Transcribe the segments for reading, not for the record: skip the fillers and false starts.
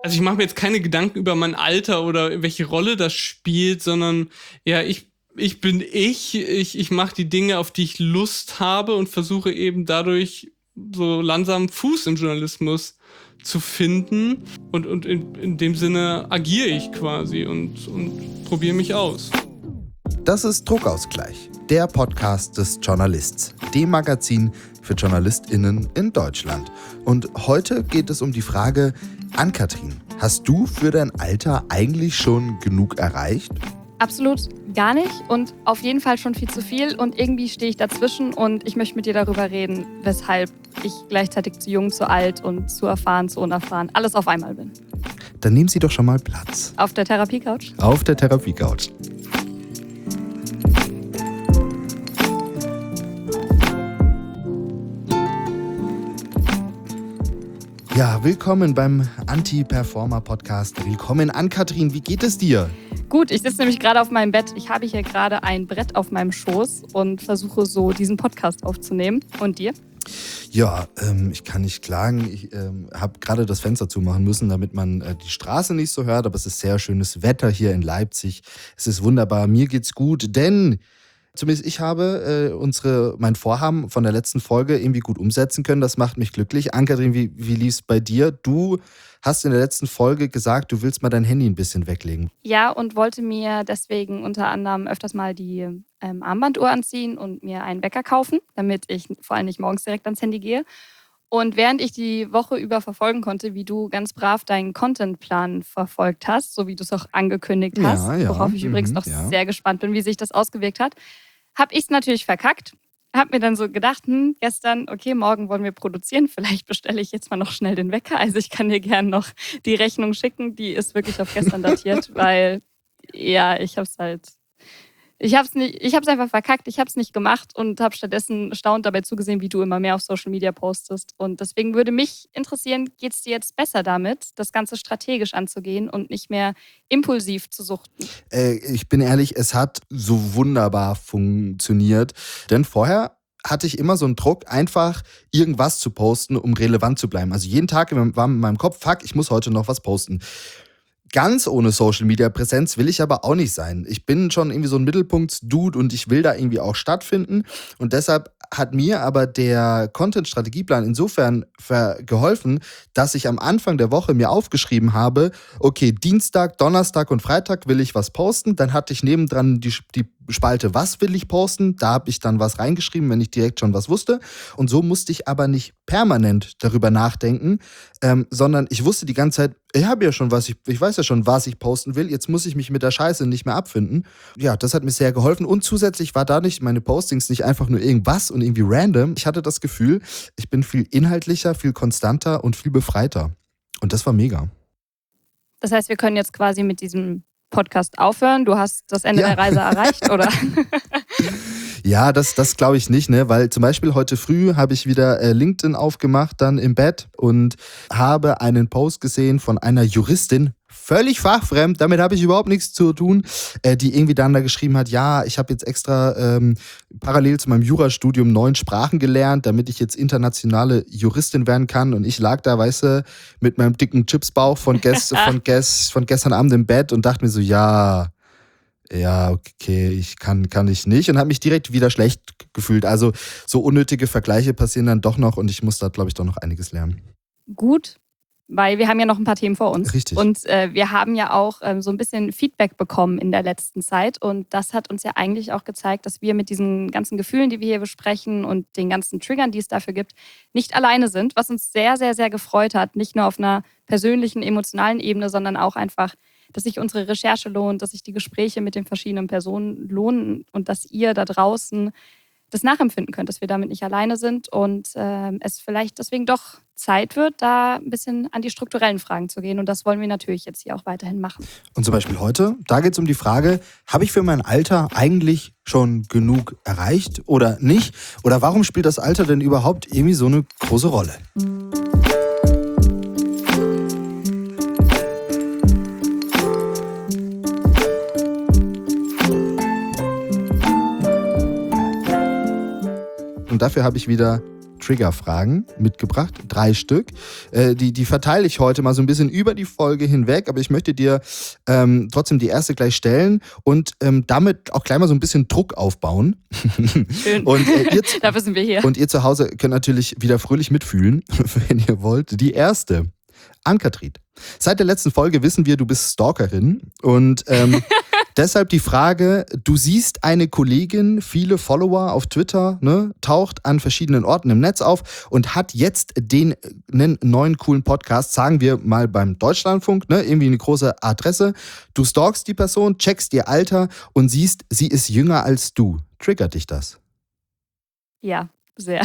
Also ich mache mir jetzt keine Gedanken über mein Alter oder welche Rolle das spielt, sondern ja, ich bin ich mache die Dinge, auf die ich Lust habe und versuche eben dadurch so langsam Fuß im Journalismus zu finden und in dem Sinne agiere ich quasi und probiere mich aus. Das ist Druckausgleich, der Podcast des Journalists, dem Magazin für JournalistInnen in Deutschland. Und heute geht es um die Frage, Ann-Kathrin, hast du für dein Alter eigentlich schon genug erreicht? Absolut gar nicht und auf jeden Fall schon viel zu viel und irgendwie stehe ich dazwischen und ich möchte mit dir darüber reden, weshalb ich gleichzeitig zu jung, zu alt und zu erfahren, zu unerfahren, alles auf einmal bin. Dann nehmen Sie doch schon mal Platz. Auf der Therapiecouch? Auf der Therapiecouch. Ja, willkommen beim Anti-Performer-Podcast. Willkommen, Ann-Kathrin, wie geht es dir? Gut, ich sitze nämlich gerade auf meinem Bett. Ich habe hier gerade ein Brett auf meinem Schoß und versuche so diesen Podcast aufzunehmen. Und dir? Ja, ich kann nicht klagen. Ich habe gerade das Fenster zumachen müssen, damit man die Straße nicht so hört. Aber es ist sehr schönes Wetter hier in Leipzig. Es ist wunderbar. Mir geht's gut, denn zumindest ich habe mein Vorhaben von der letzten Folge irgendwie gut umsetzen können. Das macht mich glücklich. Ann-Kathrin, wie lief es bei dir? Du hast in der letzten Folge gesagt, du willst mal dein Handy ein bisschen weglegen. Ja, und wollte mir deswegen unter anderem öfters mal die Armbanduhr anziehen und mir einen Wecker kaufen, damit ich vor allem nicht morgens direkt ans Handy gehe. Und während ich die Woche über verfolgen konnte, wie du ganz brav deinen Contentplan verfolgt hast, so wie du es auch angekündigt hast, worauf ich übrigens noch sehr gespannt bin, wie sich das ausgewirkt hat, habe ich es natürlich verkackt. Habe mir dann so gedacht, gestern, okay, morgen wollen wir produzieren, vielleicht bestelle ich jetzt mal noch schnell den Wecker. Also ich kann dir gerne noch die Rechnung schicken, die ist wirklich auf gestern datiert, weil ja, ich habe es einfach verkackt, ich habe es nicht gemacht und habe stattdessen staunend dabei zugesehen, wie du immer mehr auf Social Media postest. Und deswegen würde mich interessieren, geht es dir jetzt besser damit, das Ganze strategisch anzugehen und nicht mehr impulsiv zu suchten? Ich bin ehrlich, es hat so wunderbar funktioniert. Denn vorher hatte ich immer so einen Druck, einfach irgendwas zu posten, um relevant zu bleiben. Also jeden Tag war in meinem Kopf, fuck, ich muss heute noch was posten. Ganz ohne Social-Media-Präsenz will ich aber auch nicht sein. Ich bin schon irgendwie so ein Mittelpunkts-Dude und ich will da irgendwie auch stattfinden. Und deshalb hat mir aber der Content-Strategieplan insofern geholfen, dass ich am Anfang der Woche mir aufgeschrieben habe, okay, Dienstag, Donnerstag und Freitag will ich was posten. Dann hatte ich nebendran die Spalte, was will ich posten? Da habe ich dann was reingeschrieben, wenn ich direkt schon was wusste. Und so musste ich aber nicht permanent darüber nachdenken, sondern ich wusste die ganze Zeit, ich weiß ja schon, was ich posten will. Jetzt muss ich mich mit der Scheiße nicht mehr abfinden. Ja, das hat mir sehr geholfen. Und zusätzlich war dadurch meine Postings nicht einfach nur irgendwas und irgendwie random. Ich hatte das Gefühl, ich bin viel inhaltlicher, viel konstanter und viel befreiter. Und das war mega. Das heißt, wir können jetzt quasi mit diesem Podcast aufhören. Du hast das Ende der Reise erreicht, oder? Ja, das glaube ich nicht, ne? Weil zum Beispiel heute früh habe ich wieder LinkedIn aufgemacht, dann im Bett und habe einen Post gesehen von einer Juristin, völlig fachfremd, damit habe ich überhaupt nichts zu tun, die irgendwie dann da geschrieben hat, ja, ich habe jetzt extra parallel zu meinem Jurastudium 9 Sprachen gelernt, damit ich jetzt internationale Juristin werden kann. Und ich lag da, weißt du, mit meinem dicken Chipsbauch von gestern Abend im Bett und dachte mir so, ja, okay, kann ich nicht. Und habe mich direkt wieder schlecht gefühlt. Also so unnötige Vergleiche passieren dann doch noch und ich muss da, glaube ich, doch noch einiges lernen. Gut, weil wir haben ja noch ein paar Themen vor uns. Richtig. Und wir haben ja auch so ein bisschen Feedback bekommen in der letzten Zeit. Und das hat uns ja eigentlich auch gezeigt, dass wir mit diesen ganzen Gefühlen, die wir hier besprechen und den ganzen Triggern, die es dafür gibt, nicht alleine sind. Was uns sehr, sehr, sehr gefreut hat. Nicht nur auf einer persönlichen, emotionalen Ebene, sondern auch einfach, dass sich unsere Recherche lohnt, dass sich die Gespräche mit den verschiedenen Personen lohnen und dass ihr da draußen das nachempfinden könnt, dass wir damit nicht alleine sind und es vielleicht deswegen doch Zeit wird, da ein bisschen an die strukturellen Fragen zu gehen. Und das wollen wir natürlich jetzt hier auch weiterhin machen. Und zum Beispiel heute, da geht es um die Frage, habe ich für mein Alter eigentlich schon genug erreicht oder nicht? Oder warum spielt das Alter denn überhaupt irgendwie so eine große Rolle? Und dafür habe ich wieder Triggerfragen mitgebracht, 3 Stück. Die verteile ich heute mal so ein bisschen über die Folge hinweg, aber ich möchte dir trotzdem die erste gleich stellen und damit auch gleich mal so ein bisschen Druck aufbauen. Schön. Und, dafür sind wir hier. Und ihr zu Hause könnt natürlich wieder fröhlich mitfühlen, wenn ihr wollt. Die erste. Ann-Kathrin, seit der letzten Folge wissen wir, du bist Stalkerin und deshalb die Frage, du siehst eine Kollegin, viele Follower auf Twitter, ne, taucht an verschiedenen Orten im Netz auf und hat jetzt einen neuen coolen Podcast, sagen wir mal beim Deutschlandfunk, ne, irgendwie eine große Adresse. Du stalkst die Person, checkst ihr Alter und siehst, sie ist jünger als du. Triggert dich das? Ja, sehr.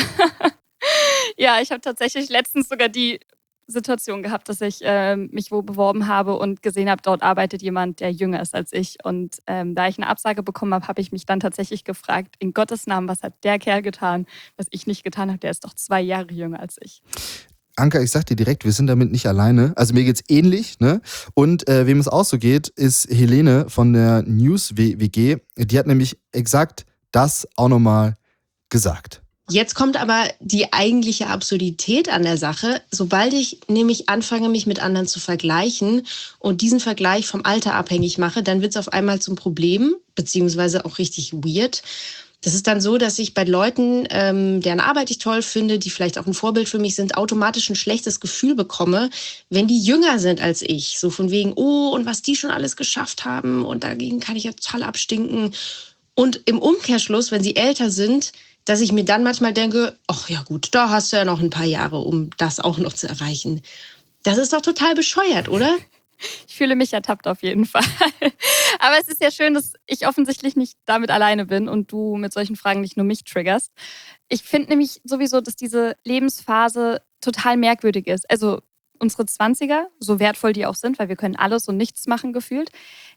Ja, ich habe tatsächlich letztens sogar die Situation gehabt, dass ich mich wo beworben habe und gesehen habe, dort arbeitet jemand, der jünger ist als ich. Und da ich eine Absage bekommen habe, habe ich mich dann tatsächlich gefragt, in Gottes Namen, was hat der Kerl getan, was ich nicht getan habe? Der ist doch 2 Jahre jünger als ich. Anka, ich sag dir direkt, wir sind damit nicht alleine. Also mir geht's ähnlich, ne? Und wem es auch so geht, ist Helene von der News WG. Die hat nämlich exakt das auch nochmal gesagt. Jetzt kommt aber die eigentliche Absurdität an der Sache. Sobald ich nämlich anfange, mich mit anderen zu vergleichen und diesen Vergleich vom Alter abhängig mache, dann wird es auf einmal zum Problem, beziehungsweise auch richtig weird. Das ist dann so, dass ich bei Leuten, deren Arbeit ich toll finde, die vielleicht auch ein Vorbild für mich sind, automatisch ein schlechtes Gefühl bekomme, wenn die jünger sind als ich. So von wegen, oh, und was die schon alles geschafft haben und dagegen kann ich ja total abstinken. Und im Umkehrschluss, wenn sie älter sind, dass ich mir dann manchmal denke, ach ja gut, da hast du ja noch ein paar Jahre, um das auch noch zu erreichen. Das ist doch total bescheuert, oder? Ich fühle mich ertappt auf jeden Fall. Aber es ist ja schön, dass ich offensichtlich nicht damit alleine bin und du mit solchen Fragen nicht nur mich triggerst. Ich finde nämlich sowieso, dass diese Lebensphase total merkwürdig ist. Also unsere 20er, so wertvoll die auch sind, weil wir können alles und nichts machen gefühlt,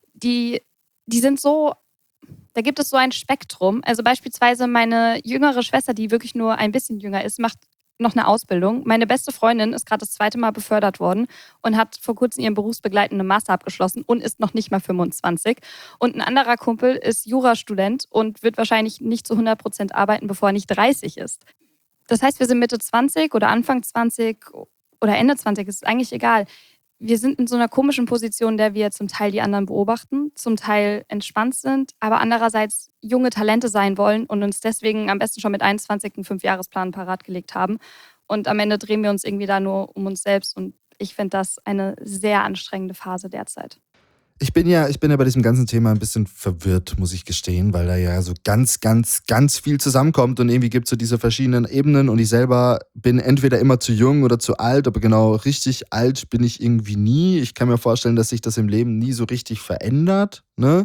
die sind so... Da gibt es so ein Spektrum. Also beispielsweise meine jüngere Schwester, die wirklich nur ein bisschen jünger ist, macht noch eine Ausbildung. Meine beste Freundin ist gerade das 2. Mal befördert worden und hat vor kurzem ihren berufsbegleitenden Master abgeschlossen und ist noch nicht mal 25. Und ein anderer Kumpel ist Jurastudent und wird wahrscheinlich nicht zu 100% arbeiten, bevor er nicht 30 ist. Das heißt, wir sind Mitte 20 oder Anfang 20 oder Ende 20, ist eigentlich egal. Wir sind in so einer komischen Position, in der wir zum Teil die anderen beobachten, zum Teil entspannt sind, aber andererseits junge Talente sein wollen und uns deswegen am besten schon mit 21 einen 5-Jahresplan parat gelegt haben. Und am Ende drehen wir uns irgendwie da nur um uns selbst. Und ich finde das eine sehr anstrengende Phase derzeit. Ich bin ja bei diesem ganzen Thema ein bisschen verwirrt, muss ich gestehen, weil da ja so ganz, ganz, ganz viel zusammenkommt und irgendwie gibt es so diese verschiedenen Ebenen und ich selber bin entweder immer zu jung oder zu alt, aber genau richtig alt bin ich irgendwie nie. Ich kann mir vorstellen, dass sich das im Leben nie so richtig verändert, ne?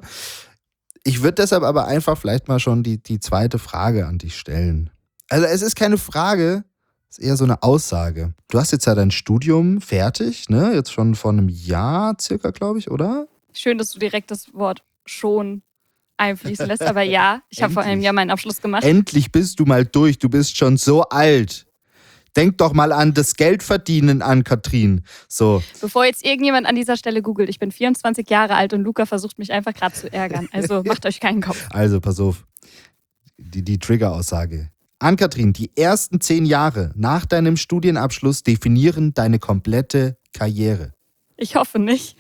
Ich würde deshalb aber einfach vielleicht mal schon die zweite Frage an dich stellen. Also es ist keine Frage, es ist eher so eine Aussage. Du hast jetzt ja dein Studium fertig, ne? Jetzt schon vor einem Jahr circa, glaube ich, oder? Schön, dass du direkt das Wort schon einfließen lässt. Aber ja, ich habe vor einem Jahr meinen Abschluss gemacht. Endlich bist du mal durch. Du bist schon so alt. Denk doch mal an das Geldverdienen, Ann-Kathrin. So. Bevor jetzt irgendjemand an dieser Stelle googelt, ich bin 24 Jahre alt und Luca versucht mich einfach gerade zu ärgern. Also macht euch keinen Kopf. Also pass auf. Die Trigger-Aussage. Ann-Kathrin, die ersten 10 Jahre nach deinem Studienabschluss definieren deine komplette Karriere. Ich hoffe nicht.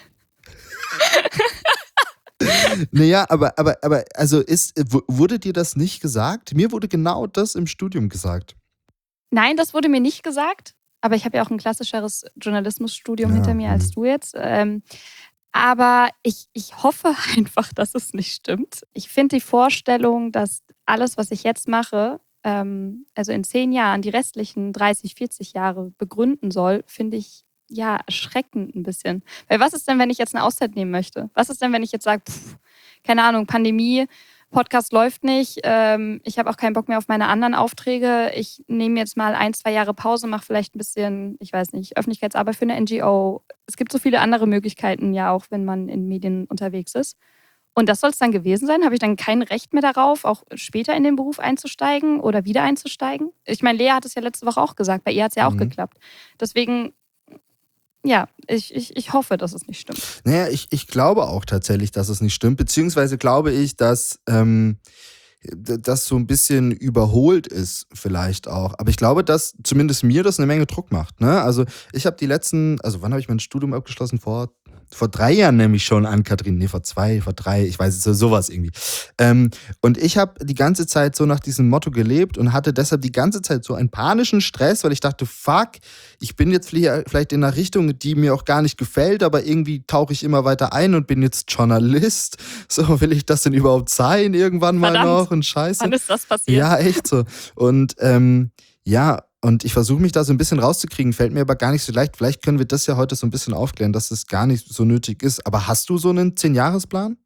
Naja, aber also wurde dir das nicht gesagt? Mir wurde genau das im Studium gesagt. Nein, das wurde mir nicht gesagt. Aber ich habe ja auch ein klassischeres Journalismusstudium hinter mir als du jetzt. Aber ich hoffe einfach, dass es nicht stimmt. Ich finde die Vorstellung, dass alles, was ich jetzt mache, also in 10 Jahren die restlichen 30, 40 Jahre begründen soll, finde ich ja erschreckend ein bisschen. Weil was ist denn, wenn ich jetzt eine Auszeit nehmen möchte? Was ist denn, wenn ich jetzt sage, keine Ahnung, Pandemie, Podcast läuft nicht, ich habe auch keinen Bock mehr auf meine anderen Aufträge, ich nehme jetzt mal 1, 2 Jahre Pause, mache vielleicht ein bisschen, ich weiß nicht, Öffentlichkeitsarbeit für eine NGO. Es gibt so viele andere Möglichkeiten ja auch, wenn man in Medien unterwegs ist. Und das soll es dann gewesen sein? Habe ich dann kein Recht mehr darauf, auch später in den Beruf einzusteigen oder wieder einzusteigen? Ich meine, Lea hat es ja letzte Woche auch gesagt, bei ihr hat es ja auch geklappt. Deswegen, ja, ich hoffe, dass es nicht stimmt. Naja, ich glaube auch tatsächlich, dass es nicht stimmt, beziehungsweise glaube ich, dass das so ein bisschen überholt ist vielleicht auch. Aber ich glaube, dass zumindest mir das eine Menge Druck macht. Ne? Also ich habe wann habe ich mein Studium abgeschlossen? Vor 3 Jahren nämlich schon, Ann-Kathrin. Nee, vor 2, vor 3, ich weiß es, sowas irgendwie. Und ich habe die ganze Zeit so nach diesem Motto gelebt und hatte deshalb die ganze Zeit so einen panischen Stress, weil ich dachte, fuck, ich bin jetzt vielleicht in einer Richtung, die mir auch gar nicht gefällt, aber irgendwie tauche ich immer weiter ein und bin jetzt Journalist. So, will ich das denn überhaupt sein irgendwann mal noch? Und scheiße. Wann ist das passiert? Ja, echt so. Und und ich versuche mich da so ein bisschen rauszukriegen, fällt mir aber gar nicht so leicht. Vielleicht können wir das ja heute so ein bisschen aufklären, dass es gar nicht so nötig ist. Aber hast du so einen 10-Jahres-Plan?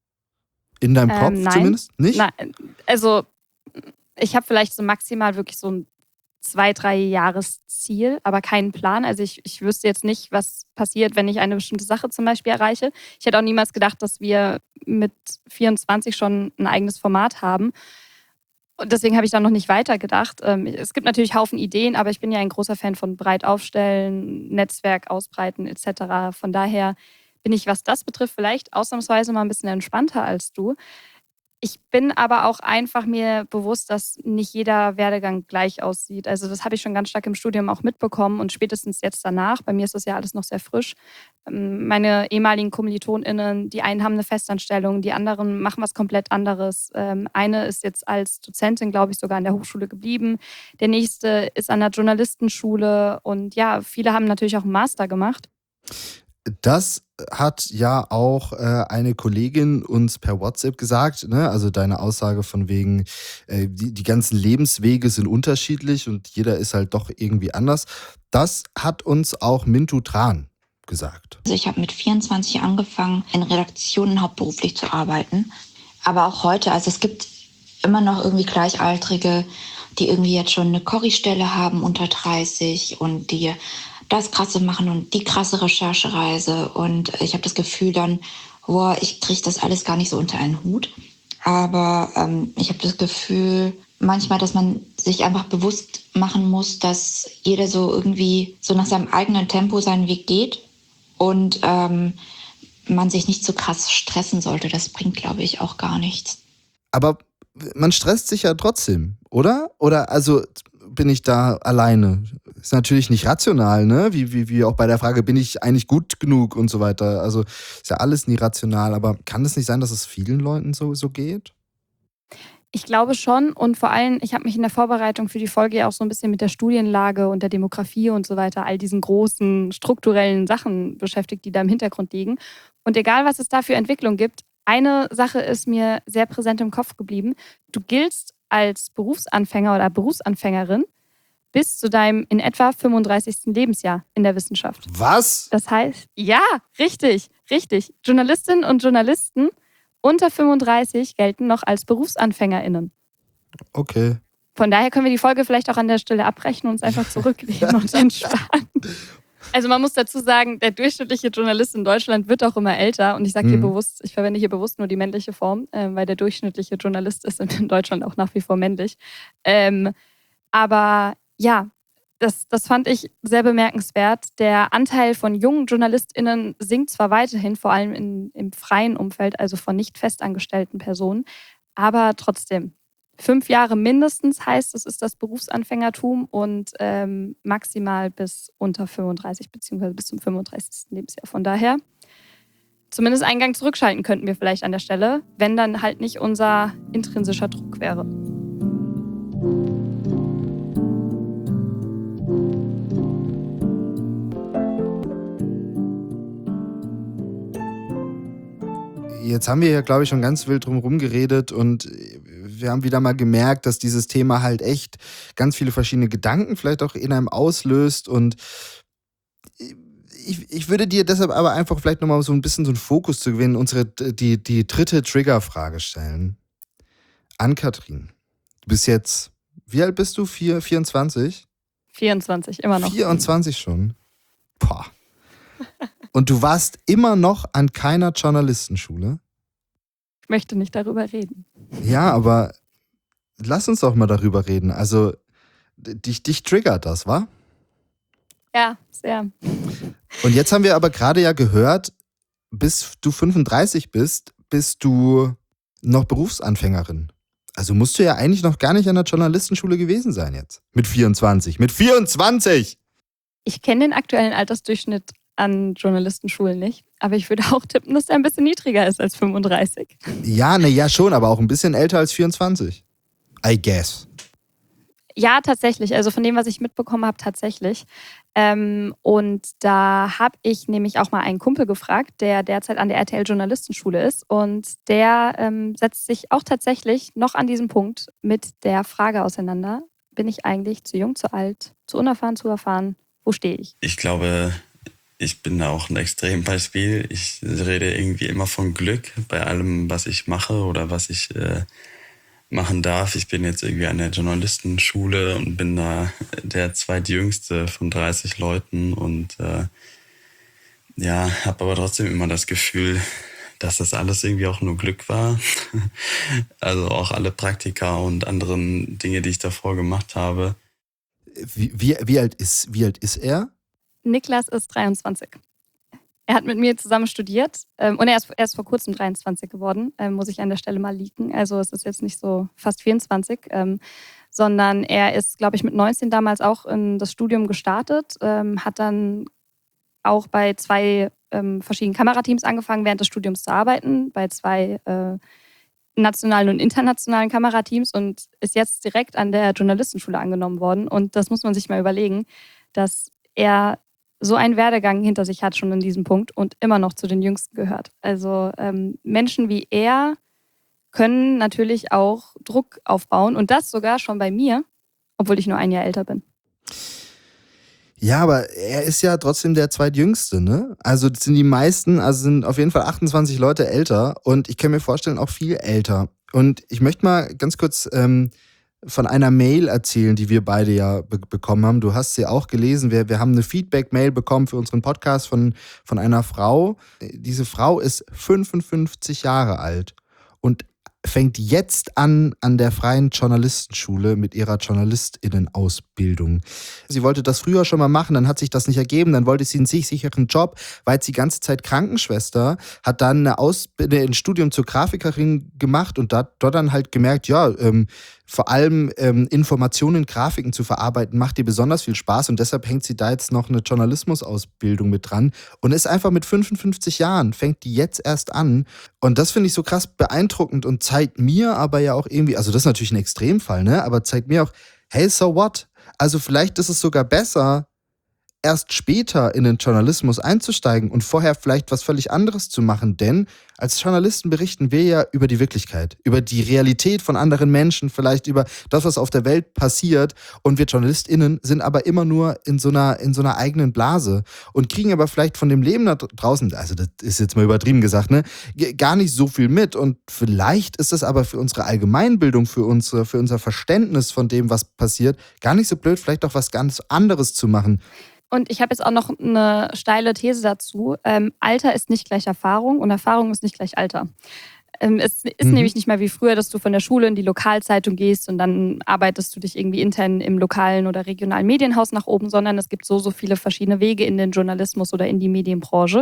In deinem Kopf Nein. zumindest? Nicht? Nein, also ich habe vielleicht so maximal wirklich so ein 2-3 Jahresziel, aber keinen Plan. Also ich wüsste jetzt nicht, was passiert, wenn ich eine bestimmte Sache zum Beispiel erreiche. Ich hätte auch niemals gedacht, dass wir mit 24 schon ein eigenes Format haben. Und deswegen habe ich da noch nicht weitergedacht. Es gibt natürlich Haufen Ideen, aber ich bin ja ein großer Fan von breit aufstellen, Netzwerk ausbreiten etc. Von daher bin ich, was das betrifft, vielleicht ausnahmsweise mal ein bisschen entspannter als du. Ich bin aber auch einfach mir bewusst, dass nicht jeder Werdegang gleich aussieht. Also das habe ich schon ganz stark im Studium auch mitbekommen und spätestens jetzt danach. Bei mir ist das ja alles noch sehr frisch. Meine ehemaligen KommilitonInnen, die einen haben eine Festanstellung, die anderen machen was komplett anderes. Eine ist jetzt als Dozentin, glaube ich, sogar an der Hochschule geblieben. Der nächste ist an der Journalistenschule und ja, viele haben natürlich auch einen Master gemacht. Das hat ja auch eine Kollegin uns per WhatsApp gesagt, ne? Also deine Aussage von wegen, die ganzen Lebenswege sind unterschiedlich und jeder ist halt doch irgendwie anders. Das hat uns auch Mintu Tran gesagt. Also ich habe mit 24 angefangen, in Redaktionen hauptberuflich zu arbeiten. Aber auch heute, also es gibt immer noch irgendwie Gleichaltrige, die irgendwie jetzt schon eine Corrie-Stelle haben unter 30 und die das Krasse machen und die krasse Recherchereise. Und ich habe das Gefühl dann, ich kriege das alles gar nicht so unter einen Hut. Aber ich habe das Gefühl manchmal, dass man sich einfach bewusst machen muss, dass jeder so irgendwie so nach seinem eigenen Tempo seinen Weg geht und man sich nicht so krass stressen sollte. Das bringt, glaube ich, auch gar nichts. Aber man stresst sich ja trotzdem, oder? Oder also bin ich da alleine? Ist natürlich nicht rational, ne? Wie auch bei der Frage, bin ich eigentlich gut genug und so weiter. Also ist ja alles nie rational, aber kann es nicht sein, dass es vielen Leuten so geht? Ich glaube schon und vor allem, ich habe mich in der Vorbereitung für die Folge ja auch so ein bisschen mit der Studienlage und der Demografie und so weiter, all diesen großen strukturellen Sachen beschäftigt, die da im Hintergrund liegen. Und egal, was es da für Entwicklung gibt, eine Sache ist mir sehr präsent im Kopf geblieben. Du giltst als Berufsanfänger oder Berufsanfängerin bis zu deinem in etwa 35. Lebensjahr in der Wissenschaft. Was? Das heißt, ja, richtig. Journalistinnen und Journalisten unter 35 gelten noch als BerufsanfängerInnen. Okay. Von daher können wir die Folge vielleicht auch an der Stelle abbrechen und uns einfach zurücklehnen und entspannen. Also man muss dazu sagen, der durchschnittliche Journalist in Deutschland wird auch immer älter. Und ich sage hier bewusst, ich verwende hier bewusst nur die männliche Form, weil der durchschnittliche Journalist ist in Deutschland auch nach wie vor männlich. Aber ja, das fand ich sehr bemerkenswert. Der Anteil von jungen JournalistInnen sinkt zwar weiterhin, vor allem im freien Umfeld, also von nicht festangestellten Personen, aber trotzdem. 5 Jahre mindestens heißt, es ist das Berufsanfängertum und maximal bis unter 35 beziehungsweise bis zum 35. Lebensjahr. Von daher, zumindest einen Gang zurückschalten könnten wir vielleicht an der Stelle, wenn dann halt nicht unser intrinsischer Druck wäre. Jetzt haben wir ja, glaube ich, schon ganz wild drum rumgeredet und wir haben wieder mal gemerkt, dass dieses Thema halt echt ganz viele verschiedene Gedanken vielleicht auch in einem auslöst und ich würde dir deshalb aber einfach vielleicht nochmal so ein bisschen so einen Fokus zu gewinnen, die dritte Triggerfrage stellen. Ann-Kathrin, du bist jetzt, wie alt bist du? 24? 24, immer noch. 24 schon? Boah. Und du warst immer noch an keiner Journalistenschule? Ich möchte nicht darüber reden. Ja, aber lass uns doch mal darüber reden. Also, dich triggert das, wa? Ja, sehr. Und jetzt haben wir aber gerade ja gehört, bis du 35 bist du noch Berufsanfängerin. Also musst du ja eigentlich noch gar nicht an der Journalistenschule gewesen sein jetzt. Mit 24. Mit 24! Ich kenne den aktuellen Altersdurchschnitt an Journalistenschulen nicht, aber ich würde auch tippen, dass er ein bisschen niedriger ist als 35. Ja, ja schon, aber auch ein bisschen älter als 24. I guess. Ja, tatsächlich. Also von dem, was ich mitbekommen habe, tatsächlich. Und da habe ich nämlich auch mal einen Kumpel gefragt, der derzeit an der RTL Journalistenschule ist. Und der setzt sich auch tatsächlich noch an diesem Punkt mit der Frage auseinander: Bin ich eigentlich zu jung, zu alt, zu unerfahren, zu erfahren? Wo stehe ich? Ich glaube, ich bin da auch ein Extrembeispiel. Ich rede irgendwie immer von Glück bei allem, was ich mache oder was ich machen darf. Ich bin jetzt irgendwie an der Journalistenschule und bin da der zweitjüngste von 30 Leuten und habe aber trotzdem immer das Gefühl, dass das alles irgendwie auch nur Glück war. Also auch alle Praktika und anderen Dinge, die ich davor gemacht habe. Wie alt ist er? Niklas ist 23. Er hat mit mir zusammen studiert und er ist vor kurzem 23 geworden, muss ich an der Stelle mal leaken. Also es ist jetzt nicht so fast 24, sondern er ist, glaube ich, mit 19 damals auch in das Studium gestartet, hat dann auch bei 2 verschiedenen Kamerateams angefangen, während des Studiums zu arbeiten, bei 2 nationalen und internationalen Kamerateams und ist jetzt direkt an der Journalistenschule angenommen worden. Und das muss man sich mal überlegen, dass er so einen Werdegang hinter sich hat schon in diesem Punkt und immer noch zu den Jüngsten gehört. Also Menschen wie er können natürlich auch Druck aufbauen und das sogar schon bei mir, obwohl ich nur ein Jahr älter bin. Ja, aber er ist ja trotzdem der zweitjüngste, ne? Also das sind die meisten, also sind auf jeden Fall 28 Leute älter und ich kann mir vorstellen, auch viel älter. Und ich möchte mal ganz kurz von einer Mail erzählen, die wir beide ja bekommen haben. Du hast sie auch gelesen. Wir haben eine Feedback-Mail bekommen für unseren Podcast von einer Frau. Diese Frau ist 55 Jahre alt und fängt jetzt an der Freien Journalistenschule mit ihrer JournalistInnen-Ausbildung. Sie wollte das früher schon mal machen, dann hat sich das nicht ergeben, dann wollte sie einen sicheren Job, war jetzt die ganze Zeit Krankenschwester, hat dann ein Studium zur Grafikerin gemacht und dort dann halt gemerkt, ja, vor allem Informationen, Grafiken zu verarbeiten, macht ihr besonders viel Spaß und deshalb hängt sie da jetzt noch eine Journalismusausbildung mit dran und ist einfach mit 55 Jahren, fängt die jetzt erst an und das finde ich so krass beeindruckend und zeigt mir aber ja auch irgendwie, also das ist natürlich ein Extremfall, ne, aber zeigt mir auch, hey, so what? Also vielleicht ist es sogar besser, erst später in den Journalismus einzusteigen und vorher vielleicht was völlig anderes zu machen, denn als Journalisten berichten wir ja über die Wirklichkeit, über die Realität von anderen Menschen, vielleicht über das, was auf der Welt passiert und wir JournalistInnen sind aber immer nur in so einer eigenen Blase und kriegen aber vielleicht von dem Leben da draußen, also das ist jetzt mal übertrieben gesagt, ne, gar nicht so viel mit und vielleicht ist es aber für unsere Allgemeinbildung, für unser Verständnis von dem, was passiert, gar nicht so blöd, vielleicht auch was ganz anderes zu machen. Und ich habe jetzt auch noch eine steile These dazu. Alter ist nicht gleich Erfahrung und Erfahrung ist nicht gleich Alter. Es ist nämlich nicht mehr wie früher, dass du von der Schule in die Lokalzeitung gehst und dann arbeitest du dich irgendwie intern im lokalen oder regionalen Medienhaus nach oben, sondern es gibt so viele verschiedene Wege in den Journalismus oder in die Medienbranche.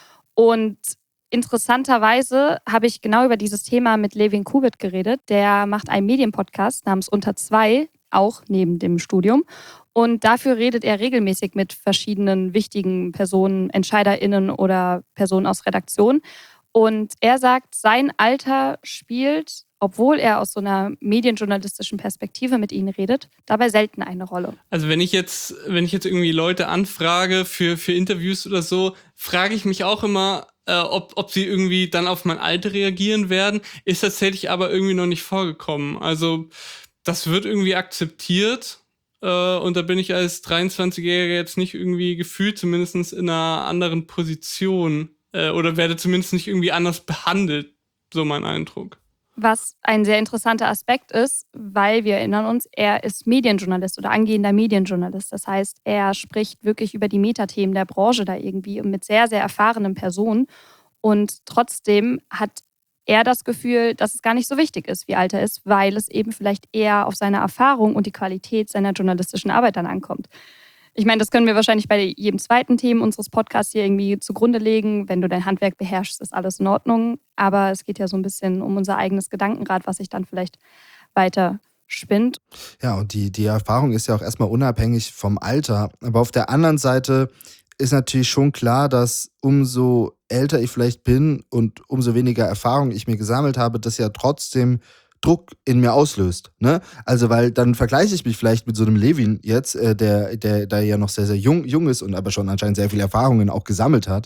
Und interessanterweise habe ich genau über dieses Thema mit Levin Kubit geredet. Der macht einen Medienpodcast namens Unter 2, auch neben dem Studium. Und dafür redet er regelmäßig mit verschiedenen wichtigen Personen, EntscheiderInnen oder Personen aus Redaktion. Und er sagt, sein Alter spielt, obwohl er aus so einer medienjournalistischen Perspektive mit ihnen redet, dabei selten eine Rolle. Also wenn ich jetzt irgendwie Leute anfrage für Interviews oder so, frage ich mich auch immer, ob sie irgendwie dann auf mein Alter reagieren werden. Ist tatsächlich aber irgendwie noch nicht vorgekommen. Also das wird irgendwie akzeptiert. Und da bin ich als 23-Jähriger jetzt nicht irgendwie gefühlt zumindest in einer anderen Position oder werde zumindest nicht irgendwie anders behandelt, so mein Eindruck. Was ein sehr interessanter Aspekt ist, weil wir erinnern uns, er ist Medienjournalist oder angehender Medienjournalist. Das heißt, er spricht wirklich über die Metathemen der Branche da irgendwie und mit sehr, sehr erfahrenen Personen. Und trotzdem hat er das Gefühl, dass es gar nicht so wichtig ist, wie alt er ist, weil es eben vielleicht eher auf seine Erfahrung und die Qualität seiner journalistischen Arbeit dann ankommt. Ich meine, das können wir wahrscheinlich bei jedem zweiten Thema unseres Podcasts hier irgendwie zugrunde legen. Wenn du dein Handwerk beherrschst, ist alles in Ordnung. Aber es geht ja so ein bisschen um unser eigenes Gedankenrad, was sich dann vielleicht weiter spinnt. Ja, und die Erfahrung ist ja auch erstmal unabhängig vom Alter. Aber auf der anderen Seite ist natürlich schon klar, dass umso älter ich vielleicht bin und umso weniger Erfahrung ich mir gesammelt habe, das ja trotzdem Druck in mir auslöst. Ne? Also, weil dann vergleiche ich mich vielleicht mit so einem Levin jetzt, der da ja noch sehr, sehr jung ist und aber schon anscheinend sehr viele Erfahrungen auch gesammelt hat.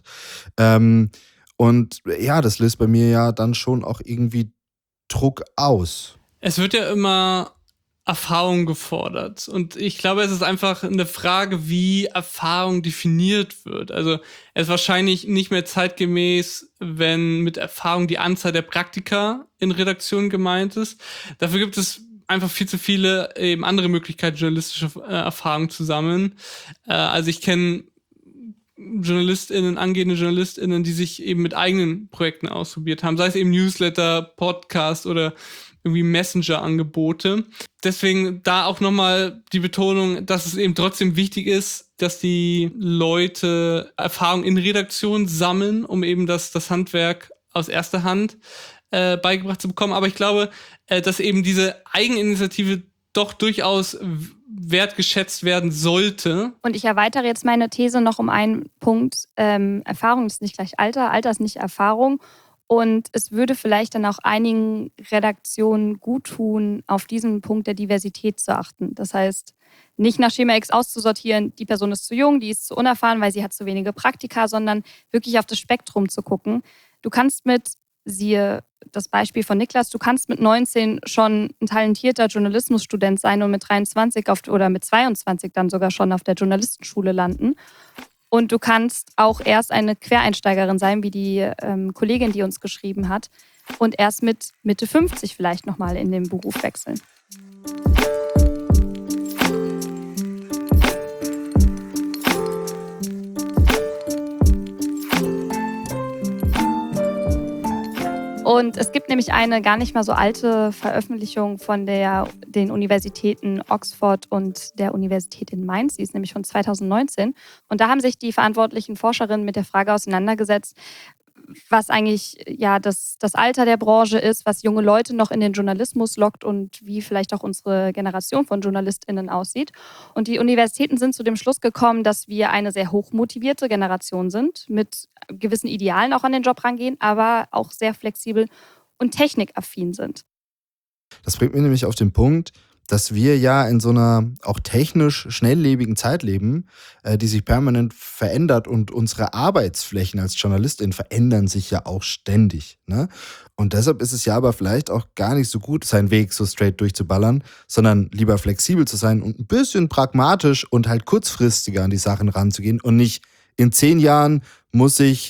Und ja, das löst bei mir ja dann schon auch irgendwie Druck aus. Es wird ja immer Erfahrung gefordert. Und ich glaube, es ist einfach eine Frage, wie Erfahrung definiert wird. Also es ist wahrscheinlich nicht mehr zeitgemäß, wenn mit Erfahrung die Anzahl der Praktika in Redaktionen gemeint ist. Dafür gibt es einfach viel zu viele eben andere Möglichkeiten, journalistische Erfahrung zu sammeln. Also ich kenne JournalistInnen, angehende JournalistInnen, die sich eben mit eigenen Projekten ausprobiert haben, sei es eben Newsletter, Podcast oder irgendwie Messenger-Angebote. Deswegen da auch nochmal die Betonung, dass es eben trotzdem wichtig ist, dass die Leute Erfahrung in Redaktion sammeln, um eben das Handwerk aus erster Hand beigebracht zu bekommen. Aber ich glaube, dass eben diese Eigeninitiative doch durchaus wertgeschätzt werden sollte. Und ich erweitere jetzt meine These noch um einen Punkt. Erfahrung ist nicht gleich Alter, Alter ist nicht Erfahrung. Und es würde vielleicht dann auch einigen Redaktionen gut tun, auf diesen Punkt der Diversität zu achten. Das heißt, nicht nach Schema X auszusortieren, die Person ist zu jung, die ist zu unerfahren, weil sie hat zu wenige Praktika, sondern wirklich auf das Spektrum zu gucken. Du kannst siehe das Beispiel von Niklas, du kannst mit 19 schon ein talentierter Journalismusstudent sein und mit 23 oder mit 22 dann sogar schon auf der Journalistenschule landen. Und du kannst auch erst eine Quereinsteigerin sein, wie die Kollegin, die uns geschrieben hat, und erst mit Mitte 50 vielleicht nochmal in den Beruf wechseln. Und es gibt nämlich eine gar nicht mal so alte Veröffentlichung von den Universitäten Oxford und der Universität in Mainz. Die ist nämlich von 2019. Und da haben sich die verantwortlichen Forscherinnen mit der Frage auseinandergesetzt, was eigentlich ja das Alter der Branche ist, was junge Leute noch in den Journalismus lockt und wie vielleicht auch unsere Generation von JournalistInnen aussieht. Und die Universitäten sind zu dem Schluss gekommen, dass wir eine sehr hochmotivierte Generation sind, mit gewissen Idealen auch an den Job rangehen, aber auch sehr flexibel und technikaffin sind. Das bringt mich nämlich auf den Punkt, dass wir ja in so einer auch technisch schnelllebigen Zeit leben, die sich permanent verändert, und unsere Arbeitsflächen als JournalistInnen verändern sich ja auch ständig. Ne? Und deshalb ist es ja aber vielleicht auch gar nicht so gut, seinen Weg so straight durchzuballern, sondern lieber flexibel zu sein und ein bisschen pragmatisch und halt kurzfristiger an die Sachen ranzugehen und nicht in 10 Jahren muss ich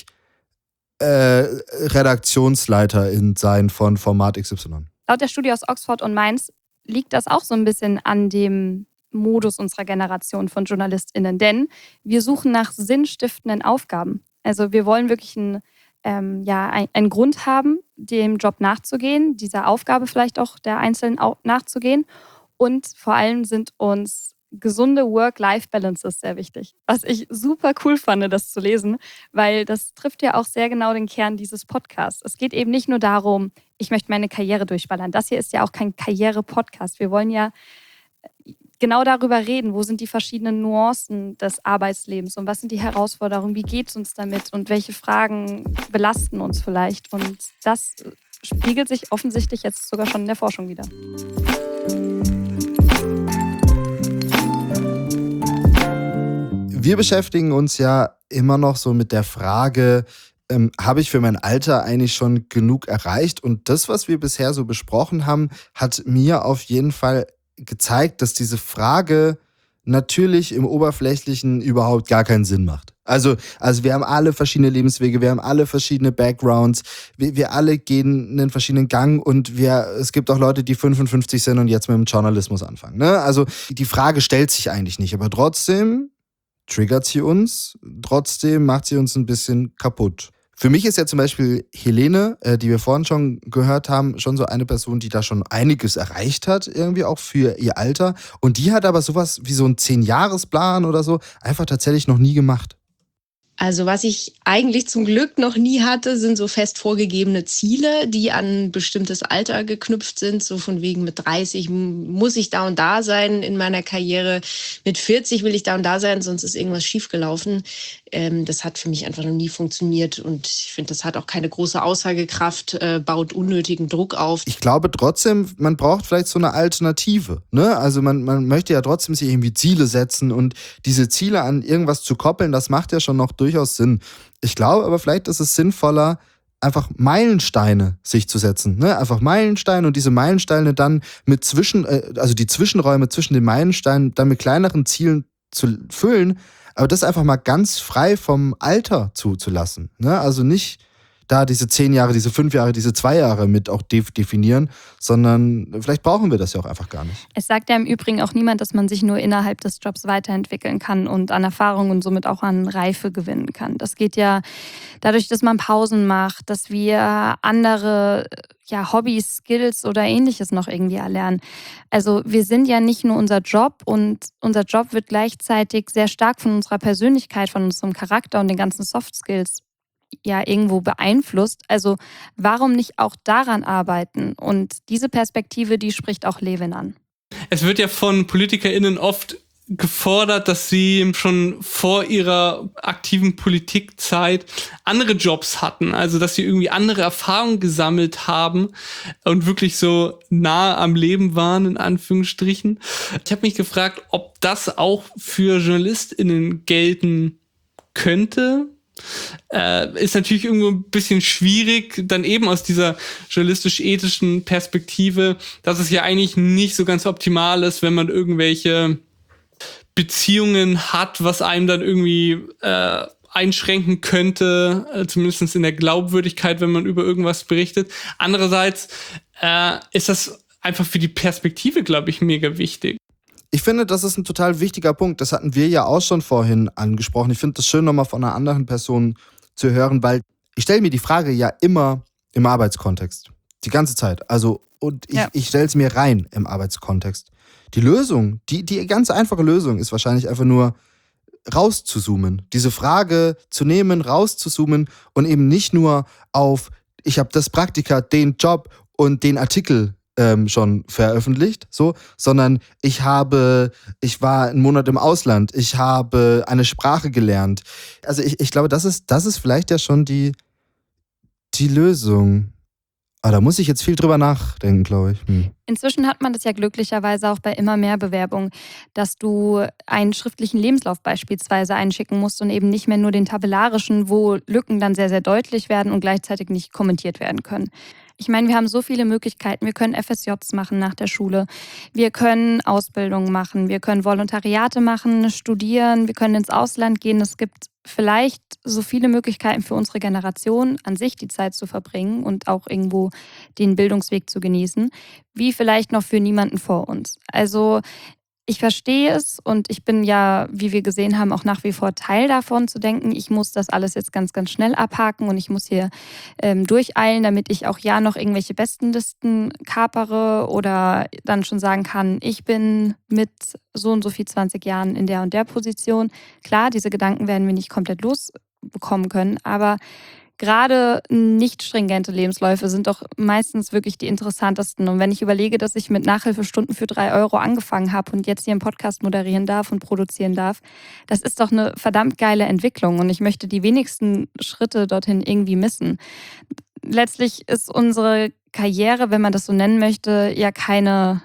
Redaktionsleiterin sein von Format XY. Laut der Studie aus Oxford und Mainz liegt das auch so ein bisschen an dem Modus unserer Generation von JournalistInnen. Denn wir suchen nach sinnstiftenden Aufgaben. Also wir wollen wirklich einen Grund haben, dem Job nachzugehen, dieser Aufgabe vielleicht auch der Einzelnen nachzugehen. Und vor allem sind uns gesunde Work-Life-Balances sehr wichtig. Was ich super cool fand, das zu lesen, weil das trifft ja auch sehr genau den Kern dieses Podcasts. Es geht eben nicht nur darum, ich möchte meine Karriere durchballern. Das hier ist ja auch kein Karriere-Podcast. Wir wollen ja genau darüber reden, wo sind die verschiedenen Nuancen des Arbeitslebens und was sind die Herausforderungen, wie geht es uns damit und welche Fragen belasten uns vielleicht. Und das spiegelt sich offensichtlich jetzt sogar schon in der Forschung wieder. Wir beschäftigen uns ja immer noch so mit der Frage, habe ich für mein Alter eigentlich schon genug erreicht? Und das, was wir bisher so besprochen haben, hat mir auf jeden Fall gezeigt, dass diese Frage natürlich im Oberflächlichen überhaupt gar keinen Sinn macht. Also wir haben alle verschiedene Lebenswege, wir haben alle verschiedene Backgrounds, wir alle gehen einen verschiedenen Gang und es gibt auch Leute, die 55 sind und jetzt mit dem Journalismus anfangen. Ne? Also die Frage stellt sich eigentlich nicht, aber trotzdem triggert sie uns, trotzdem macht sie uns ein bisschen kaputt. Für mich ist ja zum Beispiel Helene, die wir vorhin schon gehört haben, schon so eine Person, die da schon einiges erreicht hat, irgendwie auch für ihr Alter. Und die hat aber sowas wie so einen 10-Jahres-Plan oder so einfach tatsächlich noch nie gemacht. Also was ich eigentlich zum Glück noch nie hatte, sind so fest vorgegebene Ziele, die an ein bestimmtes Alter geknüpft sind. So von wegen mit 30 muss ich da und da sein in meiner Karriere. Mit 40 will ich da und da sein, sonst ist irgendwas schiefgelaufen. Das hat für mich einfach noch nie funktioniert. Und ich finde, das hat auch keine große Aussagekraft, baut unnötigen Druck auf. Ich glaube trotzdem, man braucht vielleicht so eine Alternative. Ne? Also man möchte ja trotzdem sich irgendwie Ziele setzen und diese Ziele an irgendwas zu koppeln, das macht ja schon noch durchaus Sinn. Ich glaube aber vielleicht ist es sinnvoller, einfach Meilensteine sich zu setzen. Ne? Einfach Meilensteine und diese Meilensteine dann mit also die Zwischenräume zwischen den Meilensteinen dann mit kleineren Zielen zu füllen, aber das einfach mal ganz frei vom Alter zuzulassen. Ne? Also nicht da diese 10 Jahre, diese 5 Jahre, diese 2 Jahre mit auch definieren, sondern vielleicht brauchen wir das ja auch einfach gar nicht. Es sagt ja im Übrigen auch niemand, dass man sich nur innerhalb des Jobs weiterentwickeln kann und an Erfahrung und somit auch an Reife gewinnen kann. Das geht ja dadurch, dass man Pausen macht, dass wir andere Hobbys, Skills oder Ähnliches noch irgendwie erlernen. Also wir sind ja nicht nur unser Job und unser Job wird gleichzeitig sehr stark von unserer Persönlichkeit, von unserem Charakter und den ganzen Soft Skills irgendwo beeinflusst. Also warum nicht auch daran arbeiten? Und diese Perspektive, die spricht auch Levin an. Es wird ja von PolitikerInnen oft gefordert, dass sie schon vor ihrer aktiven Politikzeit andere Jobs hatten, also dass sie irgendwie andere Erfahrungen gesammelt haben und wirklich so nah am Leben waren, in Anführungsstrichen. Ich habe mich gefragt, ob das auch für JournalistInnen gelten könnte. Ist natürlich irgendwo ein bisschen schwierig, dann eben aus dieser journalistisch-ethischen Perspektive, dass es ja eigentlich nicht so ganz optimal ist, wenn man irgendwelche Beziehungen hat, was einem dann irgendwie einschränken könnte, zumindest in der Glaubwürdigkeit, wenn man über irgendwas berichtet. Andererseits ist das einfach für die Perspektive, glaube ich, mega wichtig. Ich finde, das ist ein total wichtiger Punkt. Das hatten wir ja auch schon vorhin angesprochen. Ich finde das schön, nochmal von einer anderen Person zu hören, weil ich stelle mir die Frage ja immer im Arbeitskontext. Die ganze Zeit. Also, und ich stelle es mir rein im Arbeitskontext. Die Lösung, die ganz einfache Lösung ist wahrscheinlich einfach nur rauszuzoomen. Diese Frage zu nehmen, rauszuzoomen und eben nicht nur auf, ich habe das Praktika, den Job und den Artikel schon veröffentlicht, so, sondern ich war einen Monat im Ausland, ich habe eine Sprache gelernt. Also ich glaube, das ist vielleicht ja schon die Lösung. Aber da muss ich jetzt viel drüber nachdenken, glaube ich. Inzwischen hat man das ja glücklicherweise auch bei immer mehr Bewerbungen, dass du einen schriftlichen Lebenslauf beispielsweise einschicken musst und eben nicht mehr nur den tabellarischen, wo Lücken dann sehr, sehr deutlich werden und gleichzeitig nicht kommentiert werden können. Ich meine, wir haben so viele Möglichkeiten. Wir können FSJs machen nach der Schule. Wir können Ausbildungen machen. Wir können Volontariate machen, studieren. Wir können ins Ausland gehen. Es gibt vielleicht so viele Möglichkeiten für unsere Generation, an sich die Zeit zu verbringen und auch irgendwo den Bildungsweg zu genießen, wie vielleicht noch für niemanden vor uns. Also ich verstehe es und ich bin ja, wie wir gesehen haben, auch nach wie vor Teil davon zu denken, ich muss das alles jetzt ganz, ganz schnell abhaken und ich muss hier durcheilen, damit ich auch noch irgendwelche Bestenlisten kapere oder dann schon sagen kann, ich bin mit so und so viel 20 Jahren in der und der Position. Klar, diese Gedanken werden wir nicht komplett losbekommen können, aber gerade nicht stringente Lebensläufe sind doch meistens wirklich die interessantesten. Und wenn ich überlege, dass ich mit Nachhilfestunden für 3 Euro angefangen habe und jetzt hier einen Podcast moderieren darf und produzieren darf, das ist doch eine verdammt geile Entwicklung. Und ich möchte die wenigsten Schritte dorthin irgendwie missen. Letztlich ist unsere Karriere, wenn man das so nennen möchte, ja keine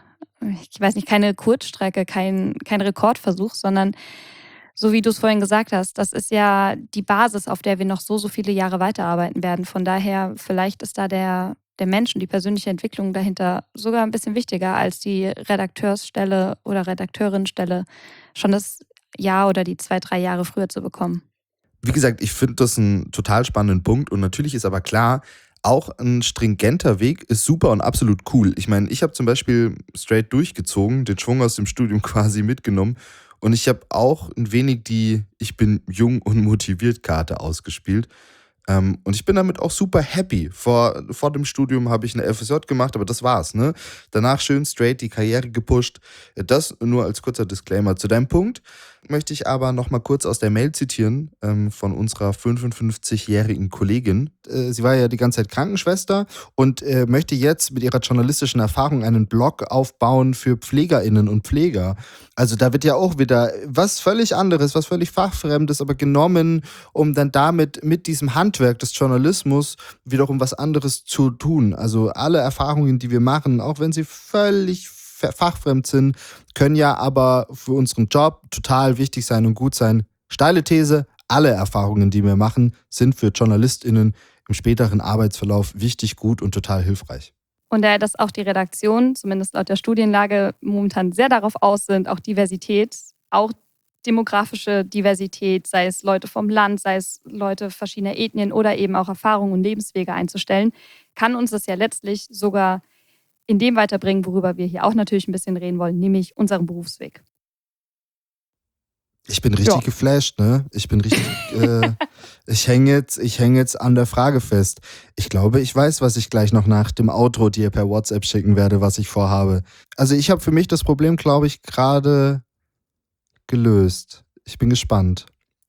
Kurzstrecke, kein Rekordversuch, sondern so wie du es vorhin gesagt hast, das ist ja die Basis, auf der wir noch so viele Jahre weiterarbeiten werden. Von daher, vielleicht ist da der Mensch und die persönliche Entwicklung dahinter sogar ein bisschen wichtiger als die Redakteursstelle oder Redakteurinstelle schon das Jahr oder die 2-3 Jahre früher zu bekommen. Wie gesagt, ich finde das einen total spannenden Punkt und natürlich ist aber klar, auch ein stringenter Weg ist super und absolut cool. Ich meine, ich habe zum Beispiel straight durchgezogen, den Schwung aus dem Studium quasi mitgenommen. Und ich habe auch ein wenig die Ich bin jung und motiviert Karte ausgespielt. Und ich bin damit auch super happy. Vor dem Studium habe ich eine FSJ gemacht, aber das war's. Ne? Danach schön straight die Karriere gepusht. Das nur als kurzer Disclaimer zu deinem Punkt möchte ich aber noch mal kurz aus der Mail zitieren von unserer 55-jährigen Kollegin. Sie war ja die ganze Zeit Krankenschwester und möchte jetzt mit ihrer journalistischen Erfahrung einen Blog aufbauen für PflegerInnen und Pfleger. Also da wird ja auch wieder was völlig anderes, was völlig Fachfremdes, aber genommen, um dann damit mit diesem Handwerk des Journalismus wiederum was anderes zu tun. Also alle Erfahrungen, die wir machen, auch wenn sie völlig fachfremd sind, können ja aber für unseren Job total wichtig sein und gut sein. Steile These, alle Erfahrungen, die wir machen, sind für JournalistInnen im späteren Arbeitsverlauf wichtig, gut und total hilfreich. Und da das auch die Redaktion, zumindest laut der Studienlage, momentan sehr darauf aus sind, auch Diversität, auch demografische Diversität, sei es Leute vom Land, sei es Leute verschiedener Ethnien oder eben auch Erfahrungen und Lebenswege einzustellen, kann uns das ja letztlich sogar in dem weiterbringen, worüber wir hier auch natürlich ein bisschen reden wollen, nämlich unseren Berufsweg. Ich bin richtig geflasht, ne? Ich bin richtig, ich hänge jetzt an der Frage fest. Ich glaube, ich weiß, was ich gleich noch nach dem Outro dir per WhatsApp schicken werde, was ich vorhabe. Also ich habe für mich das Problem, glaube ich, gerade gelöst. Ich bin gespannt.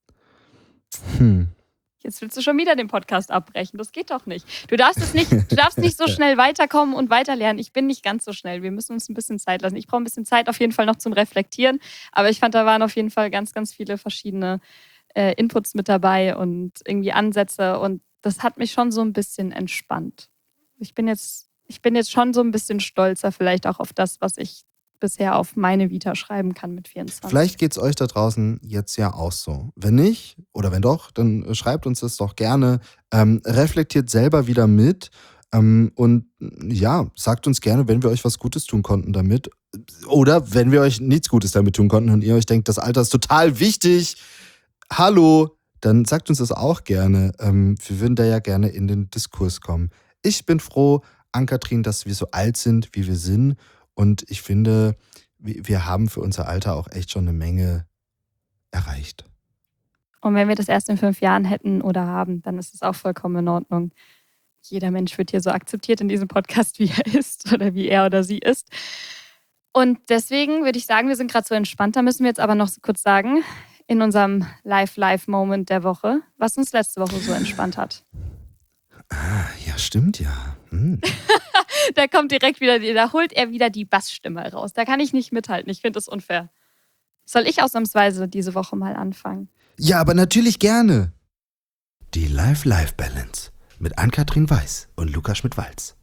Jetzt willst du schon wieder den Podcast abbrechen. Das geht doch nicht. Du darfst nicht so schnell weiterkommen und weiterlernen. Ich bin nicht ganz so schnell. Wir müssen uns ein bisschen Zeit lassen. Ich brauche ein bisschen Zeit auf jeden Fall noch zum Reflektieren. Aber ich fand, da waren auf jeden Fall ganz, ganz viele verschiedene Inputs mit dabei und irgendwie Ansätze. Und das hat mich schon so ein bisschen entspannt. Ich bin jetzt schon so ein bisschen stolzer vielleicht auch auf das, was ich bisher auf meine Vita schreiben kann mit 24. Vielleicht geht es euch da draußen jetzt ja auch so. Wenn nicht oder wenn doch, dann schreibt uns das doch gerne. Reflektiert selber wieder mit und ja, sagt uns gerne, wenn wir euch was Gutes tun konnten damit. Oder wenn wir euch nichts Gutes damit tun konnten und ihr euch denkt, das Alter ist total wichtig. Hallo, dann sagt uns das auch gerne. Wir würden da ja gerne in den Diskurs kommen. Ich bin froh, Ann-Kathrin, dass wir so alt sind, wie wir sind. Und ich finde, wir haben für unser Alter auch echt schon eine Menge erreicht. Und wenn wir das erst in 5 Jahren hätten oder haben, dann ist es auch vollkommen in Ordnung. Jeder Mensch wird hier so akzeptiert in diesem Podcast, wie er ist oder wie er oder sie ist. Und deswegen würde ich sagen, wir sind gerade so entspannt. Da müssen wir jetzt aber noch so kurz sagen, in unserem Live-Moment der Woche, was uns letzte Woche so entspannt hat. Ah, ja, stimmt ja. Da kommt direkt wieder, da holt er wieder die Bassstimme raus. Da kann ich nicht mithalten. Ich finde das unfair. Soll ich ausnahmsweise diese Woche mal anfangen? Ja, aber natürlich gerne. Die Life-Life-Balance mit Ann-Kathrin Weiß und Lukas Schmidt-Walz.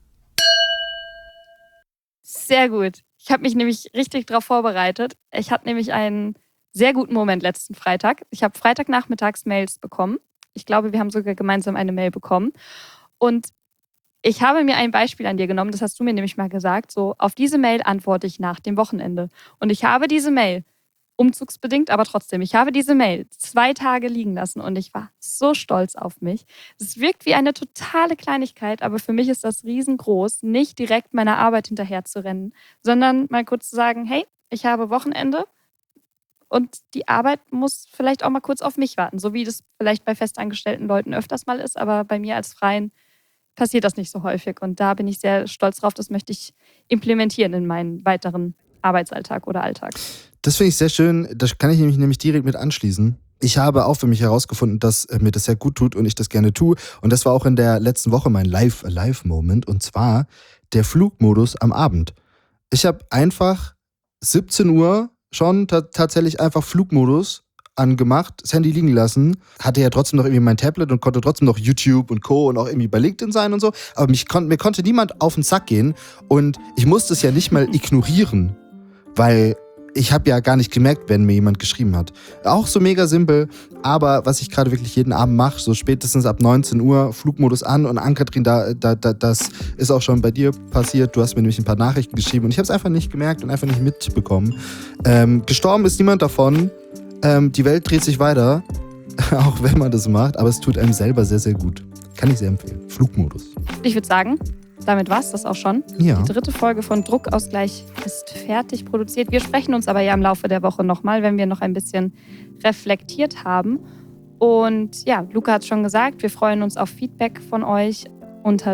Sehr gut. Ich habe mich nämlich richtig darauf vorbereitet. Ich hatte nämlich einen sehr guten Moment letzten Freitag. Ich habe Freitagnachmittags Mails bekommen. Ich glaube, wir haben sogar gemeinsam eine Mail bekommen. Und ich habe mir ein Beispiel an dir genommen, das hast du mir nämlich mal gesagt, so auf diese Mail antworte ich nach dem Wochenende. Und ich habe diese Mail, umzugsbedingt, aber trotzdem, ich habe diese Mail 2 Tage liegen lassen und ich war so stolz auf mich. Es wirkt wie eine totale Kleinigkeit, aber für mich ist das riesengroß, nicht direkt meiner Arbeit hinterher zu rennen, sondern mal kurz zu sagen, hey, ich habe Wochenende und die Arbeit muss vielleicht auch mal kurz auf mich warten, so wie das vielleicht bei festangestellten Leuten öfters mal ist, aber bei mir als Freien passiert das nicht so häufig. Und da bin ich sehr stolz drauf. Das möchte ich implementieren in meinen weiteren Arbeitsalltag oder Alltag. Das finde ich sehr schön. Da kann ich mich nämlich direkt mit anschließen. Ich habe auch für mich herausgefunden, dass mir das sehr gut tut und ich das gerne tue. Und das war auch in der letzten Woche mein Live-Moment. Und zwar der Flugmodus am Abend. Ich habe einfach 17 Uhr schon tatsächlich einfach Flugmodus angemacht, das Handy liegen lassen, hatte ja trotzdem noch irgendwie mein Tablet und konnte trotzdem noch YouTube und Co. und auch irgendwie bei LinkedIn sein und so, aber mir konnte niemand auf den Sack gehen und ich musste es ja nicht mal ignorieren, weil ich habe ja gar nicht gemerkt, wenn mir jemand geschrieben hat. Auch so mega simpel, aber was ich gerade wirklich jeden Abend mache, so spätestens ab 19 Uhr, Flugmodus an und Ann-Kathrin, das ist auch schon bei dir passiert, du hast mir nämlich ein paar Nachrichten geschrieben und ich habe es einfach nicht gemerkt und einfach nicht mitbekommen. Gestorben ist niemand davon. Die Welt dreht sich weiter, auch wenn man das macht, aber es tut einem selber sehr, sehr gut. Kann ich sehr empfehlen. Flugmodus. Ich würde sagen, damit war es das auch schon. Ja. Die 3. Folge von Druckausgleich ist fertig produziert. Wir sprechen uns aber ja im Laufe der Woche nochmal, wenn wir noch ein bisschen reflektiert haben. Und ja, Luca hat es schon gesagt, wir freuen uns auf Feedback von euch unter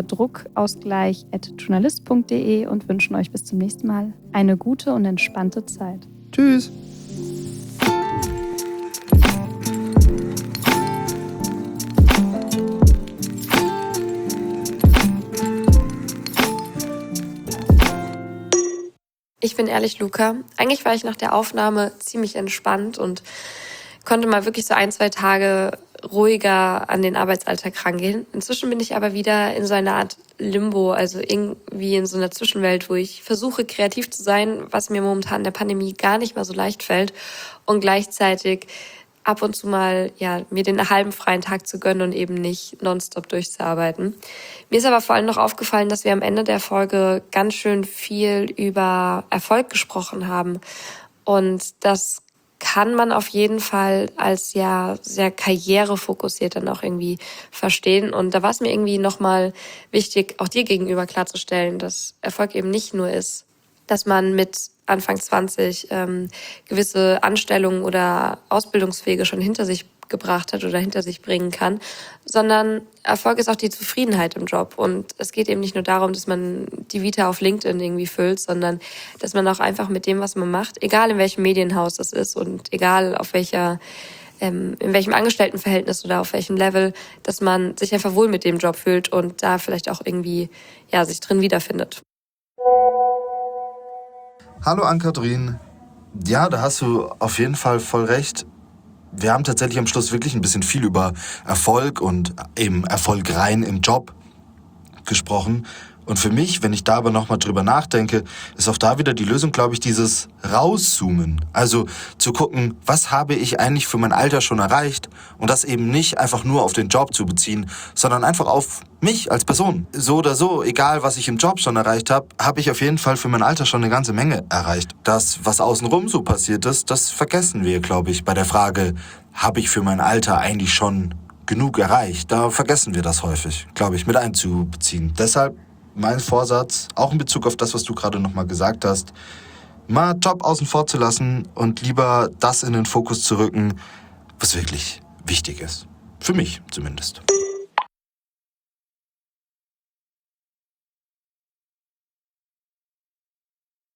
druckausgleich@journalist.de und wünschen euch bis zum nächsten Mal eine gute und entspannte Zeit. Tschüss. Ich bin ehrlich, Luca. Eigentlich war ich nach der Aufnahme ziemlich entspannt und konnte mal wirklich so 1-2 Tage ruhiger an den Arbeitsalltag rangehen. Inzwischen bin ich aber wieder in so einer Art Limbo, also irgendwie in so einer Zwischenwelt, wo ich versuche, kreativ zu sein, was mir momentan in der Pandemie gar nicht mal so leicht fällt und gleichzeitig ab und zu mal mir den halben freien Tag zu gönnen und eben nicht nonstop durchzuarbeiten. Mir ist aber vor allem noch aufgefallen, dass wir am Ende der Folge ganz schön viel über Erfolg gesprochen haben. Und das kann man auf jeden Fall als sehr karrierefokussiert dann auch irgendwie verstehen. Und da war es mir irgendwie nochmal wichtig, auch dir gegenüber klarzustellen, dass Erfolg eben nicht nur ist, dass man mit Anfang 20 gewisse Anstellungen oder Ausbildungswege schon hinter sich gebracht hat oder hinter sich bringen kann, sondern Erfolg ist auch die Zufriedenheit im Job. Und es geht eben nicht nur darum, dass man die Vita auf LinkedIn irgendwie füllt, sondern dass man auch einfach mit dem, was man macht, egal in welchem Medienhaus das ist und egal auf in welchem Angestelltenverhältnis oder auf welchem Level, dass man sich einfach wohl mit dem Job fühlt und da vielleicht auch irgendwie sich drin wiederfindet. Hallo Ann-Kathrin. Ja, da hast du auf jeden Fall voll recht. Wir haben tatsächlich am Schluss wirklich ein bisschen viel über Erfolg und eben Erfolg rein im Job gesprochen. Und für mich, wenn ich da aber nochmal drüber nachdenke, ist auch da wieder die Lösung, glaube ich, dieses Rauszoomen. Also zu gucken, was habe ich eigentlich für mein Alter schon erreicht und das eben nicht einfach nur auf den Job zu beziehen, sondern einfach auf mich als Person. So oder so, egal was ich im Job schon erreicht habe, habe ich auf jeden Fall für mein Alter schon eine ganze Menge erreicht. Das, was außenrum so passiert ist, das vergessen wir, glaube ich, bei der Frage, habe ich für mein Alter eigentlich schon genug erreicht? Da vergessen wir das häufig, glaube ich, mit einzubeziehen. Deshalb mein Vorsatz, auch in Bezug auf das, was du gerade nochmal gesagt hast, mal Job außen vor zu lassen und lieber das in den Fokus zu rücken, was wirklich wichtig ist. Für mich zumindest.